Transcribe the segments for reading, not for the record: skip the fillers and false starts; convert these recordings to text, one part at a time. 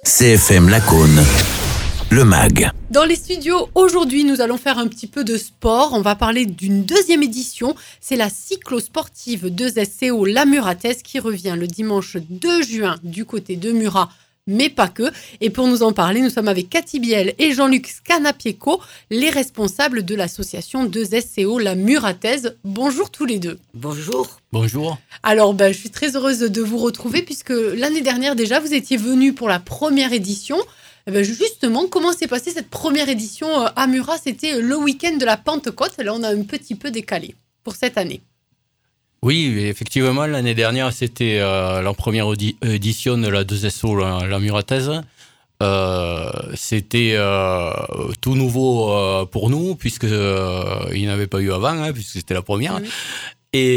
CFM Lacaune, le MAG. Dans les studios, aujourd'hui, nous allons faire un petit peu de sport. On va parler d'une deuxième édition. C'est la cyclosportive 2SCO La Muratese qui revient le dimanche 2 juin du côté de Murat, mais pas que. Et pour nous en parler, nous sommes avec Cathy Biel et Jean-Luc Scanapieko, les responsables de l'association 2SCO La Muratese. Bonjour tous les deux. Bonjour. Bonjour. Alors, je suis très heureuse de vous retrouver puisque l'année dernière déjà, vous étiez venus pour la première édition. Justement, comment s'est passée cette première édition à Murat? C'était le week-end de la Pentecôte. Là, on a un petit peu décalé pour cette année. Oui, effectivement, l'année dernière, c'était la première édition de la 2SO La Muratese. C'était tout nouveau pour nous, puisque il n'y en avait pas eu avant, puisque c'était la première. Mmh. Et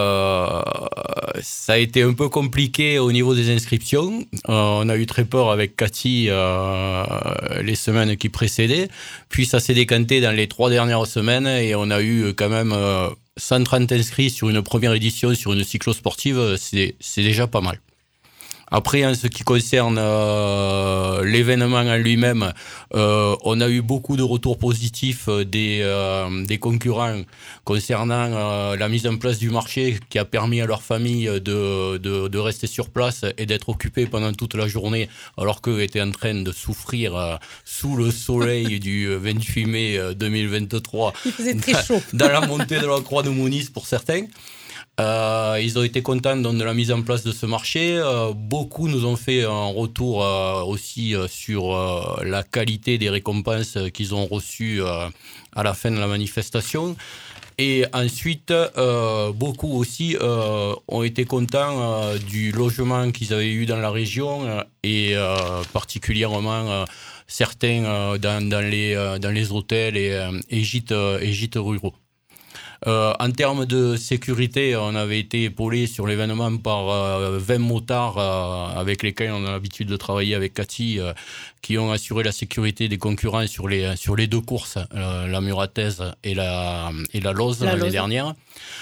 ça a été un peu compliqué au niveau des inscriptions. On a eu très peur avec Cathy les semaines qui précédaient. Puis ça s'est décanté dans les 3 dernières semaines et on a eu quand même 130 inscrits sur une première édition, sur une cyclosportive. C'est déjà pas mal. Après, en ce qui concerne l'événement en lui-même, on a eu beaucoup de retours positifs des concurrents concernant la mise en place du marché qui a permis à leur famille de rester sur place et d'être occupés pendant toute la journée alors qu'eux étaient en train de souffrir sous le soleil du 28 mai 2023. Il faisait très chaud. Dans la montée de la Croix de Mounis pour certains. Ils ont été contents de la mise en place de ce marché. Beaucoup nous ont fait un retour aussi sur la qualité des récompenses qu'ils ont reçues à la fin de la manifestation. Et ensuite, beaucoup aussi ont été contents du logement qu'ils avaient eu dans la région et particulièrement certains dans les hôtels et gîtes ruraux. En termes de sécurité, on avait été épaulé sur l'événement par 20 motards avec lesquels on a l'habitude de travailler avec Cathy, qui ont assuré la sécurité des concurrents sur les 2 courses, la Muratese et la Loze l'année dernière.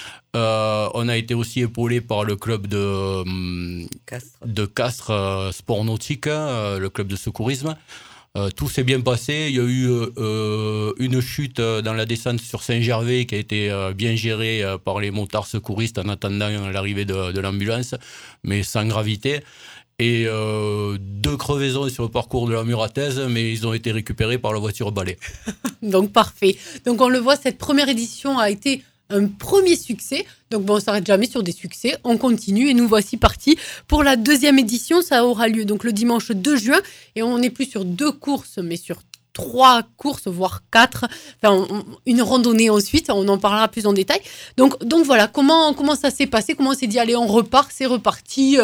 On a été aussi épaulé par le club de Castres Sport Nautique, le club de secourisme. Tout s'est bien passé. Il y a eu une chute dans la descente sur Saint-Gervais qui a été bien gérée par les motards secouristes en attendant l'arrivée de l'ambulance, mais sans gravité. Et 2 crevaisons sur le parcours de la Muratese, mais ils ont été récupérés par la voiture balai. Donc parfait. Donc on le voit, cette première édition a été un premier succès. Donc on ne s'arrête jamais sur des succès. On continue et nous voici partis pour la deuxième édition. Ça aura lieu donc le dimanche 2 juin. Et on n'est plus sur 2 courses, mais sur 3 courses, voire 4. Enfin, une randonnée ensuite. On en parlera plus en détail. Donc voilà, comment ça s'est passé? Comment on s'est dit, allez, on repart, c'est reparti.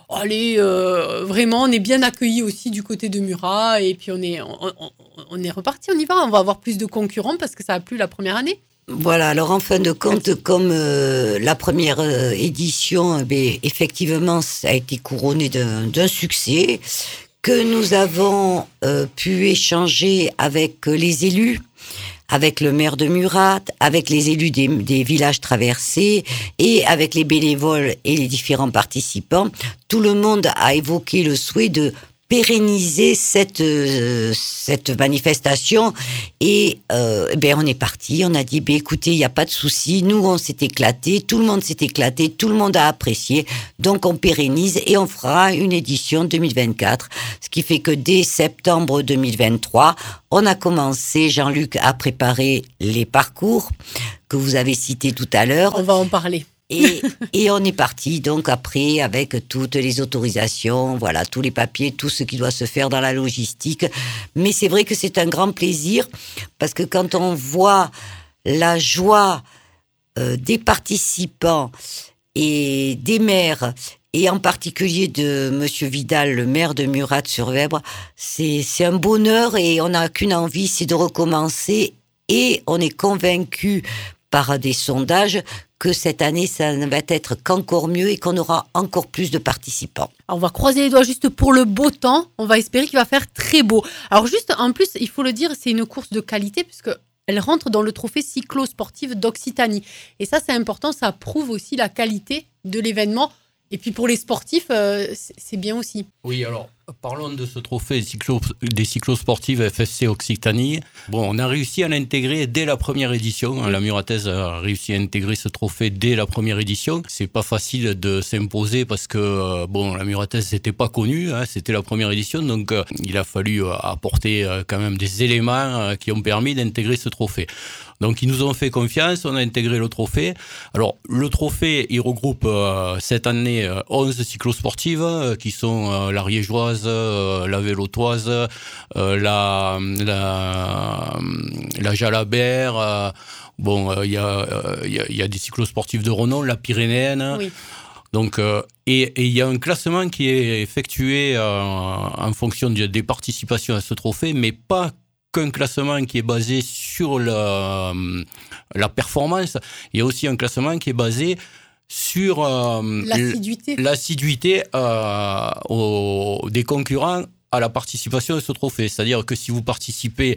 Vraiment, on est bien accueillis aussi du côté de Murat. Et puis on est reparti, on y va. On va avoir plus de concurrents parce que ça a plu la première année. Voilà, alors en fin de compte, comme la première édition, effectivement, ça a été couronné d'un succès, que nous avons pu échanger avec les élus, avec le maire de Murat, avec les élus des villages traversés et avec les bénévoles et les différents participants. Tout le monde a évoqué le souhait de pérenniser cette manifestation et on est parti, on a dit écoutez, il n'y a pas de souci, nous on s'est éclaté, tout le monde s'est éclaté, tout le monde a apprécié, donc on pérennise et on fera une édition 2024, ce qui fait que dès septembre 2023, on a commencé, Jean-Luc a préparé les parcours que vous avez cités tout à l'heure. On va en parler. Et on est parti donc après avec toutes les autorisations, voilà, tous les papiers, tout ce qui doit se faire dans la logistique. Mais c'est vrai que c'est un grand plaisir parce que quand on voit la joie des participants et des maires, et en particulier de Monsieur Vidal, le maire de Murat-sur-Vèbre, c'est un bonheur et on n'a qu'une envie, c'est de recommencer. Et on est convaincu par des sondages que cette année, ça ne va être qu'encore mieux et qu'on aura encore plus de participants. Alors on va croiser les doigts juste pour le beau temps. On va espérer qu'il va faire très beau. Alors juste, en plus, il faut le dire, c'est une course de qualité puisque elle rentre dans le trophée cyclo-sportif d'Occitanie. Et ça, c'est important, ça prouve aussi la qualité de l'événement. Et puis pour les sportifs, c'est bien aussi. Oui, alors, Parlons de ce trophée des cyclosportives FFC Occitanie. Bon, on a réussi à l'intégrer dès la première édition. La Murathèse a réussi à intégrer ce trophée dès la première édition. C'est pas facile de s'imposer parce que la Murathèse c'était pas connu, c'était la première édition, donc il a fallu apporter quand même des éléments qui ont permis d'intégrer ce trophée. Donc ils nous ont fait confiance, on a intégré le trophée. Alors le trophée, il regroupe cette année 11 cyclosportives qui sont la Riégeoise, la Vélotoise, la Jalabert. Il y a des cyclosportives de renom, la Pyrénéenne. Oui. Donc, et il y a un classement qui est effectué en fonction des participations à ce trophée, mais pas qu'un classement qui est basé sur la performance. Il y a aussi un classement qui est basé sur l'assiduité des concurrents à la participation à ce trophée. C'est-à-dire que si vous participez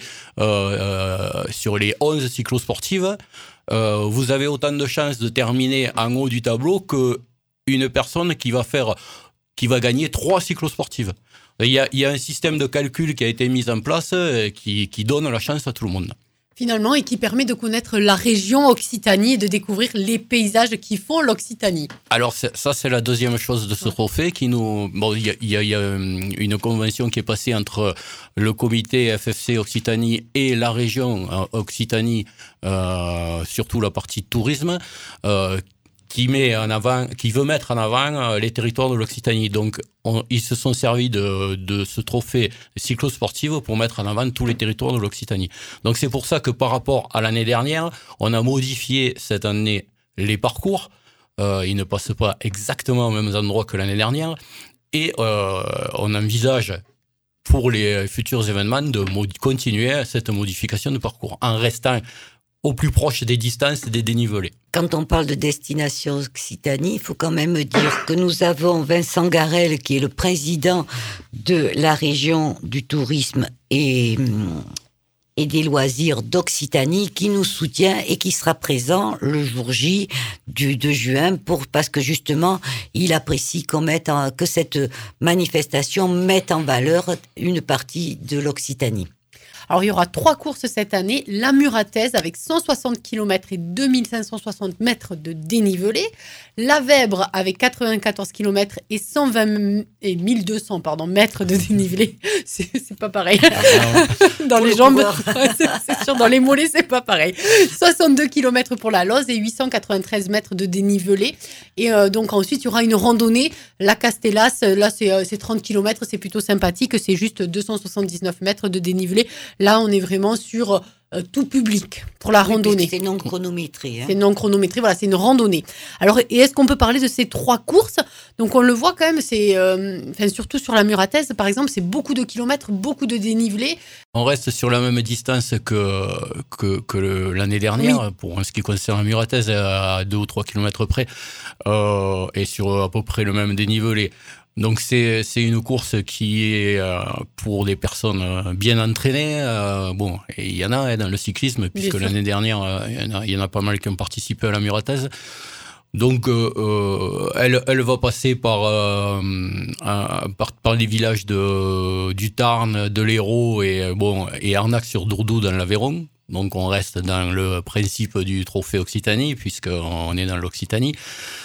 sur les 11 cyclosportives, vous avez autant de chances de terminer en haut du tableau qu'une personne qui va gagner 3 cyclosportives. Il y a un système de calcul qui a été mis en place qui donne la chance à tout le monde. Finalement, et qui permet de connaître la région Occitanie et de découvrir les paysages qui font l'Occitanie. Alors ça, c'est la deuxième chose de ce trophée qui nous... il y a une convention qui est passée entre le comité FFC Occitanie et la région Occitanie, surtout la partie tourisme, qui veut mettre en avant les territoires de l'Occitanie. Donc, ils se sont servis de ce trophée cyclosportif pour mettre en avant tous les territoires de l'Occitanie. Donc, c'est pour ça que par rapport à l'année dernière, on a modifié cette année les parcours. Ils ne passent pas exactement aux mêmes endroits que l'année dernière. Et on envisage pour les futurs événements de continuer cette modification de parcours en restant au plus proche des distances et des dénivelés. Quand on parle de destination Occitanie, il faut quand même dire que nous avons Vincent Garel, qui est le président de la région du tourisme et des loisirs d'Occitanie, qui nous soutient et qui sera présent le jour J du 2 juin parce que justement, il apprécie que cette manifestation mette en valeur une partie de l'Occitanie. Alors, il y aura 3 courses cette année. La Murathèse avec 160 km et 2560 mètres de dénivelé. La Vèbre avec 94 km et 1200 mètres de dénivelé. C'est pas pareil. Dans les jambes, c'est sûr, dans les mollets, c'est pas pareil. 62 km pour la Loze et 893 mètres de dénivelé. Et donc, ensuite, il y aura une randonnée. La Castellas, là, c'est 30 km. C'est plutôt sympathique. C'est juste 279 mètres de dénivelé. Là, on est vraiment sur tout public pour la randonnée. C'est non chronométré. C'est non chronométré, voilà, c'est une randonnée. Alors, et est-ce qu'on peut parler de ces 3 courses ? Donc, on le voit quand même, c'est, surtout sur la Murathèse, par exemple, c'est beaucoup de kilomètres, beaucoup de dénivelé. On reste sur la même distance que l'année dernière, oui. Pour ce qui concerne la Murathèse, à 2 ou 3 kilomètres près, et sur à peu près le même dénivelé. Donc c'est une course qui est pour des personnes bien entraînées. Et il y en a dans le cyclisme, puisque l'année dernière, il y en a pas mal qui ont participé à la Murathèse. Donc elle va passer par les villages du Tarn, de l'Hérault et Arnac-sur-Dourdou dans l'Aveyron. Donc on reste dans le principe du trophée Occitanie, puisqu'on est dans l'Occitanie.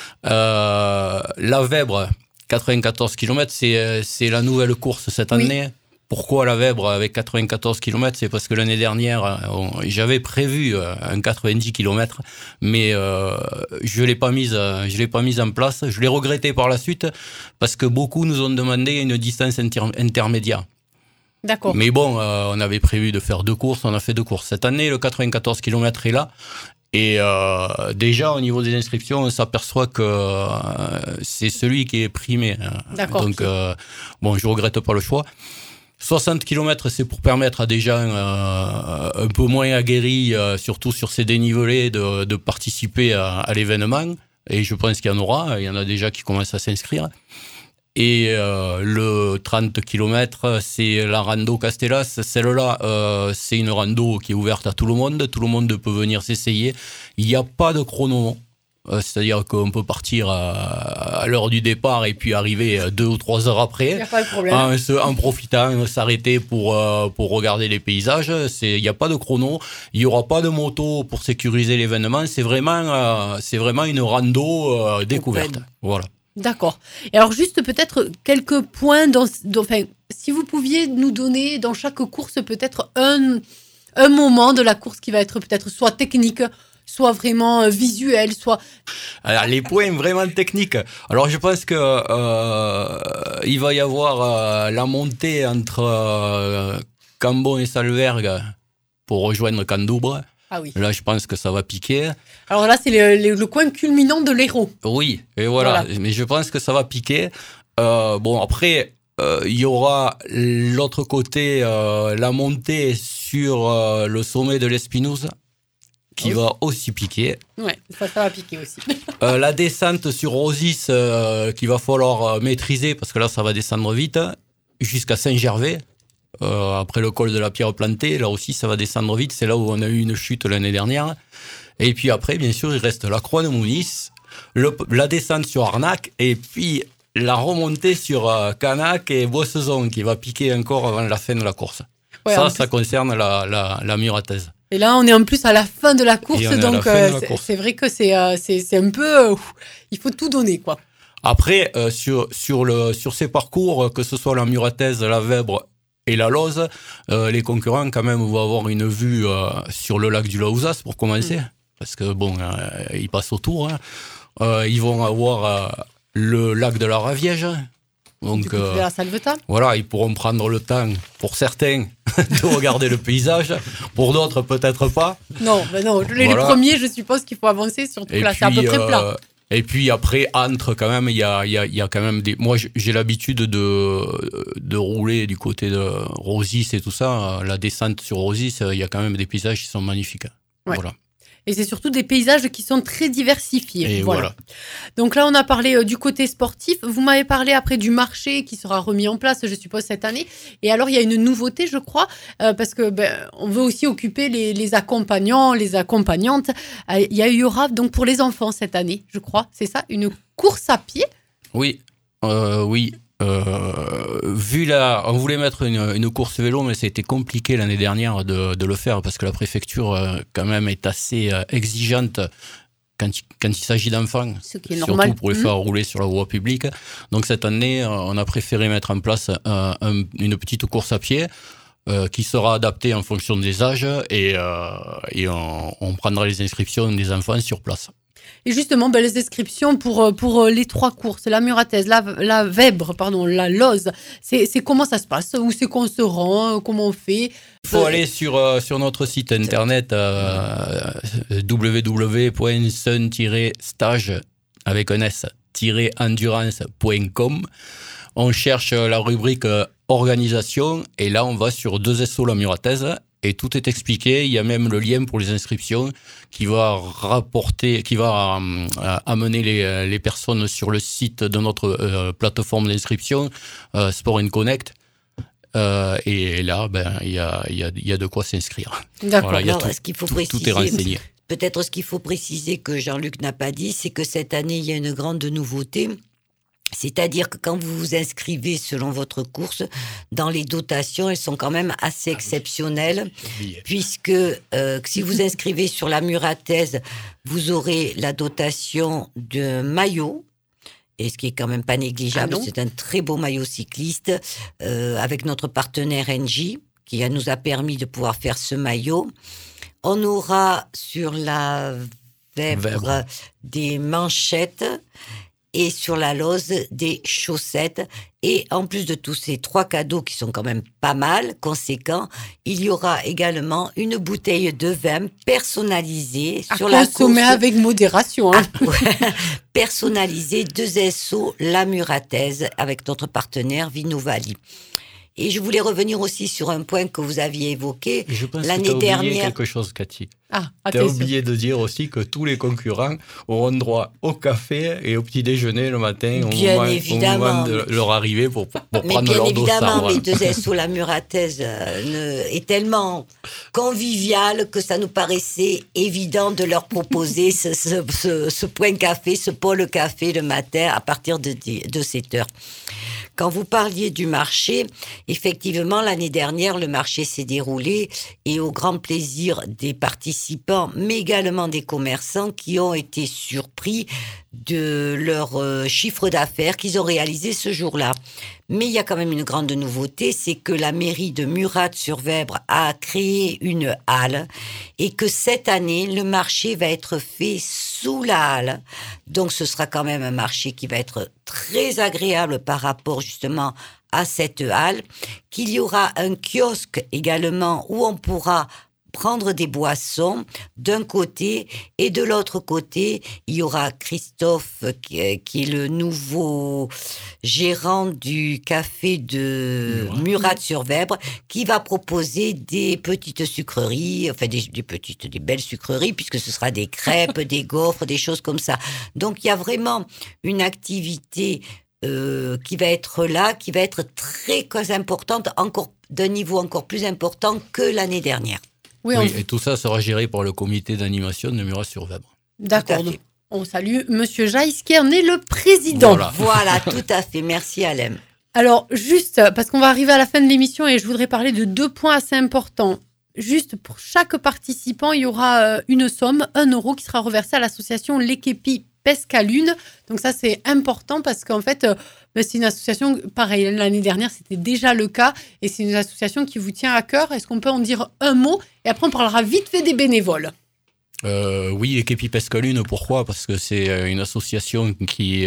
La Vèbre, 94 km, c'est la nouvelle course cette année. Oui. Pourquoi la Vèbre avec 94 km ? C'est parce que l'année dernière, j'avais prévu un 90 km, mais je l'ai pas mise en place. Je l'ai regretté par la suite parce que beaucoup nous ont demandé une distance intermédiaire. D'accord. Mais on avait prévu de faire 2 courses, on a fait 2 courses. Cette année, le 94 km est là. Et déjà, au niveau des inscriptions, on s'aperçoit que c'est celui qui est primé. D'accord. Donc, je regrette pas le choix. 60 km, c'est pour permettre à des gens un peu moins aguerris, surtout sur ces dénivelés, de participer à l'événement. Et je pense qu'il y en aura. Il y en a déjà qui commencent à s'inscrire. Et le 30 km, c'est la rando Castellas. Celle-là, c'est une rando qui est ouverte à tout le monde. Tout le monde peut venir s'essayer. Il n'y a pas de chrono. C'est-à-dire qu'on peut partir à l'heure du départ et puis arriver 2 ou 3 heures après. Il n'y a pas de problème. En profitant, s'arrêter pour regarder les paysages. Il n'y a pas de chrono. Il n'y aura pas de moto pour sécuriser l'événement. C'est vraiment une rando découverte. Voilà. D'accord. Et alors juste peut-être quelques points enfin, si vous pouviez nous donner dans chaque course peut-être un moment de la course qui va être peut-être soit technique, soit vraiment visuel, soit... Alors, les points vraiment techniques. Alors, je pense que il va y avoir la montée entre Cambon et Salvergue pour rejoindre Candoubre. Ah oui. Là, je pense que ça va piquer. Alors là, c'est le coin culminant de l'Hérault. Oui, et voilà. Mais je pense que ça va piquer. Bon, après, il y aura l'autre côté, la montée sur le sommet de l'Espinouse, qui va aussi piquer. Ouais, ça va piquer aussi. La descente sur Rosis, qu'il va falloir maîtriser, parce que là, ça va descendre vite, jusqu'à Saint-Gervais. Après le col de la Pierre Plantée, là aussi, ça va descendre vite. C'est là où on a eu une chute l'année dernière. Et puis après, bien sûr, il reste la Croix de Mounis, la descente sur Arnac, et puis la remontée sur Canac et Boissezon, qui va piquer encore avant la fin de la course. Ouais, ça concerne la Muratez. Et là, on est en plus à la fin de la course, donc c'est vrai que c'est un peu... il faut tout donner, quoi. Après, sur ces parcours, que ce soit la Muratez, la Vèbre et la Loze, les concurrents, quand même, vont avoir une vue sur le lac du Laouzas, pour commencer. Parce que, bon, ils passent autour. Ils vont avoir le lac de la Raviège. Donc, la Salvetat. Voilà, ils pourront prendre le temps, pour certains, de regarder le paysage. Pour d'autres, peut-être pas. Non, les premiers, je suppose qu'il faut avancer, surtout que là, c'est à peu près plat. Et puis après, entre, quand même, il y a quand même des... Moi, j'ai l'habitude de rouler du côté de Rosis et tout ça. La descente sur Rosis, il y a quand même des paysages qui sont magnifiques. Ouais. Voilà. Et c'est surtout des paysages qui sont très diversifiés. Et voilà. Donc là, on a parlé du côté sportif. Vous m'avez parlé après du marché qui sera remis en place, je suppose, cette année. Et alors, il y a une nouveauté, je crois, parce que on veut aussi occuper les accompagnants, les accompagnantes. Il y aura donc pour les enfants cette année, je crois, c'est ça, une course à pied. Oui, oui. On voulait mettre une course vélo, mais ça a été compliqué l'année dernière de le faire parce que la préfecture quand même est assez exigeante quand il s'agit d'enfants, surtout pour les faire rouler sur la voie publique. Donc cette année, on a préféré mettre en place une petite course à pied qui sera adaptée en fonction des âges et on prendra les inscriptions des enfants sur place. Et justement, les inscriptions pour les 3 courses, la Muratez, la Vèbre, la Loze, c'est comment ça se passe? Où c'est qu'on se rend? Comment on fait? Il faut aller sur notre site internet www.sun-stage avec un s-endurance.com. On cherche la rubrique organisation et là on va sur 2SO la Muratez. Et tout est expliqué. Il y a même le lien pour les inscriptions qui va amener les personnes sur le site de notre plateforme d'inscription, Sport & Connect. Et là, il y a de quoi s'inscrire. D'accord. Voilà, Alors, ce qu'il faut préciser, tout est renseigné. Peut-être ce qu'il faut préciser que Jean-Luc n'a pas dit, c'est que cette année, il y a une grande nouveauté. C'est-à-dire que quand vous vous inscrivez selon votre course, dans les dotations, elles sont quand même assez exceptionnelles, puisque si vous inscrivez sur la Muratez, vous aurez la dotation de maillot, et ce qui est quand même pas négligeable, c'est un très beau maillot cycliste, avec notre partenaire Engie, qui nous a permis de pouvoir faire ce maillot. On aura sur la Vèbre des manchettes, et sur la Loze, des chaussettes. Et en plus de tous ces 3 cadeaux qui sont quand même pas mal, conséquents, il y aura également une bouteille de vin personnalisée sur la course. À consommer avec modération. Personnalisée 2SO La Muratez avec notre partenaire Vinovali. Et je voulais revenir aussi sur un point que vous aviez évoqué. Et je pense l'année que tu as oublié dernière. quelque chose, Cathy. Ah, Tu as attention. oublié de dire aussi que tous les concurrents auront droit au café et au petit déjeuner le matin Bien au évidemment. moment de leur arrivée pour Mais prendre bien leur évidemment, dossard. mais Deux Sous la Murataise est tellement convivial que ça nous paraissait évident de leur proposer ce point café, ce pôle café le matin à partir de 7 heures. Quand vous parliez du marché, effectivement, l'année dernière, le marché s'est déroulé et au grand plaisir des participants, mais également des commerçants qui ont été surpris de leur chiffre d'affaires qu'ils ont réalisé ce jour-là. Mais il y a quand même une grande nouveauté, c'est que la mairie de Murat-sur-Vèbre a créé une halle et que cette année, le marché va être fait sous la halle. Donc ce sera quand même un marché qui va être très agréable par rapport justement à cette halle, qu'il y aura un kiosque également où on pourra prendre des boissons d'un côté et de l'autre côté, il y aura Christophe qui est le nouveau gérant du café de Murat-sur-Vèbre qui va proposer des petites sucreries, enfin des belles sucreries puisque ce sera des crêpes, des gaufres, des choses comme ça. Donc il y a vraiment une activité qui va être là, qui va être très importante, encore d'un niveau encore plus important que l'année dernière. Oui, Et tout ça sera géré par le comité d'animation de Murat-sur-Vèbre. d'accord. Tout à fait. Donc, on salue Monsieur Jaïs qui en est le président. Voilà, tout à fait. Merci Alem. Alors, juste, parce qu'on va arriver à la fin de l'émission et je voudrais parler de 2 points assez importants. Juste, pour chaque participant, il y aura une somme, 1 € qui sera reversée à l'association L'Eképi Pescalune. Donc ça, c'est important parce qu'en fait, c'est une association, pareil, l'année dernière, c'était déjà le cas. Et c'est une association qui vous tient à cœur. Est-ce qu'on peut en dire un mot? Et après, on parlera vite fait des bénévoles. Oui, L'Eképi Pescalune, pourquoi? Parce que c'est une association qui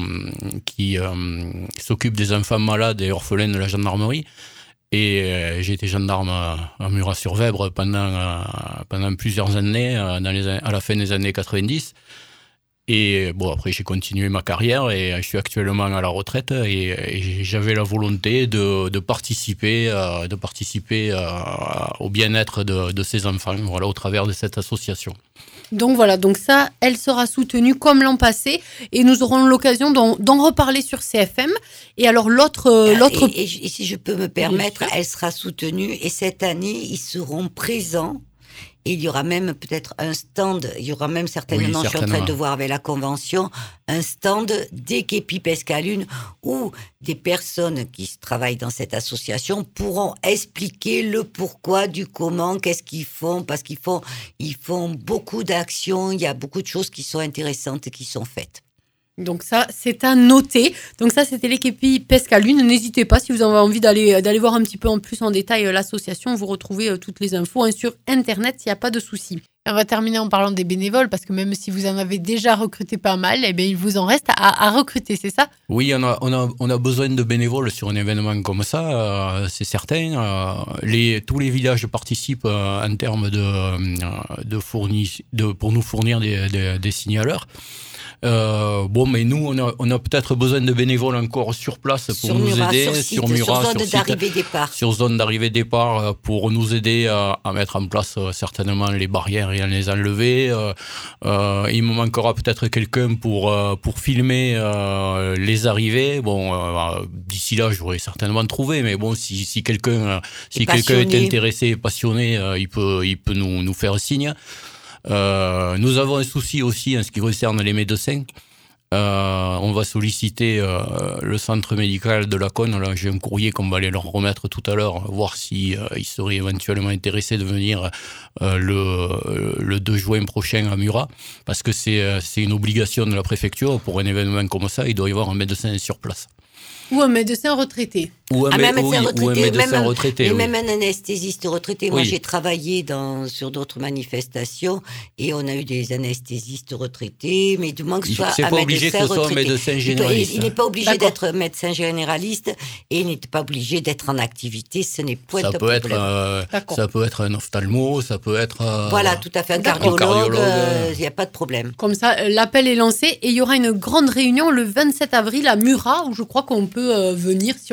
s'occupe des enfants malades et orphelins de la gendarmerie. Et j'ai été gendarme à Murat-sur-Vèbre pendant plusieurs années, à la fin des années 90. Et bon, après, j'ai continué ma carrière et je suis actuellement à la retraite et j'avais la volonté de participer au bien-être de ces enfants, voilà, au travers de cette association. Donc voilà, donc ça, elle sera soutenue comme l'an passé et nous aurons l'occasion d'en reparler sur CFM. Et alors l'autre... Et si je peux me permettre, elle sera soutenue et cette année, ils seront présents. Et il y aura même peut-être un stand, il y aura même certainement, je suis en train de voir avec la convention, un stand d'Eképi Pescalune où des personnes qui travaillent dans cette association pourront expliquer le pourquoi du comment, qu'est-ce qu'ils font, parce qu'ils font beaucoup d'actions, il y a beaucoup de choses qui sont intéressantes qui sont faites. Donc ça, c'est à noter. Donc ça, c'était l'Eképi Pescalune. N'hésitez pas, si vous avez envie d'aller voir un petit peu en plus en détail l'association, vous retrouvez toutes les infos sur Internet, il n'y a pas de souci. On va terminer en parlant des bénévoles, parce que même si vous en avez déjà recruté pas mal, eh bien, il vous en reste à recruter, c'est ça? Oui, on a besoin de bénévoles sur un événement comme ça, c'est certain. Tous les villages participent en termes pour nous fournir des signaleurs. Mais nous, on a peut-être besoin de bénévoles encore sur place pour nous aider, sur Murat, sur zone d'arrivée-départ, pour nous aider à mettre en place certainement les barrières et à les enlever. Il me manquera peut-être quelqu'un pour filmer les arrivées. D'ici là, j'aurais certainement trouvé, mais bon, si quelqu'un est intéressé et passionné, il peut nous faire signe. Nous avons un souci aussi en ce qui concerne les médecins. On va solliciter le centre médical de Laconne. Là, j'ai un courrier qu'on va aller leur remettre tout à l'heure, voir si ils seraient éventuellement intéressés de venir le 2 juin prochain à Murat, parce que c'est une obligation de la préfecture pour un événement comme ça. Il doit y avoir un médecin sur place. Ou un médecin retraité. Ou un médecin retraité. Même un anesthésiste retraité. Moi, j'ai travaillé sur d'autres manifestations et on a eu des anesthésistes retraités, mais du moins que ce soit un médecin retraité. Il n'est pas obligé d'être médecin généraliste et il n'est pas obligé d'être en activité. Ce n'est point de problème. Ça peut être un ophtalmo, ça peut être... Voilà, tout à fait, un cardiologue. Il n'y a pas de problème. Comme ça, l'appel est lancé et il y aura une grande réunion le 27 avril à Murat où je crois qu'on peut venir si on le souhaite.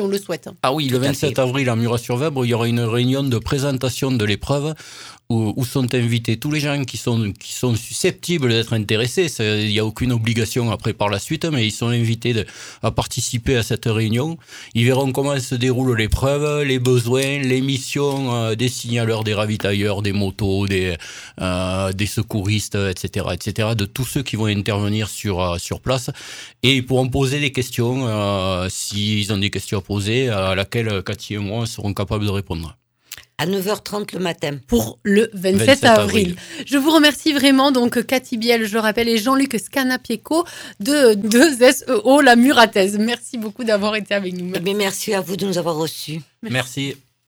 27. Ah oui, le Tout à 27 fait. avril à Murat-sur-Vèbre, il y aura une réunion de présentation de l'épreuve où sont invités tous les gens qui sont susceptibles d'être intéressés. Il n'y a aucune obligation après par la suite, mais ils sont invités à participer à cette réunion. Ils verront comment se déroule l'épreuve, les besoins, les missions des signaleurs, des ravitailleurs, des motos, des secouristes, etc., de tous ceux qui vont intervenir sur place. Et ils pourront poser des questions s'ils ont des questions à poser, à laquelle Cathy et moi serons capables de répondre. À 9h30 le matin. Pour le 27 avril. Je vous remercie vraiment, donc Cathy Biel, je le rappelle, et Jean-Luc Scanapieco de 2SEO La Murataise. Merci beaucoup d'avoir été avec nous. Merci à vous de nous avoir reçus. Merci.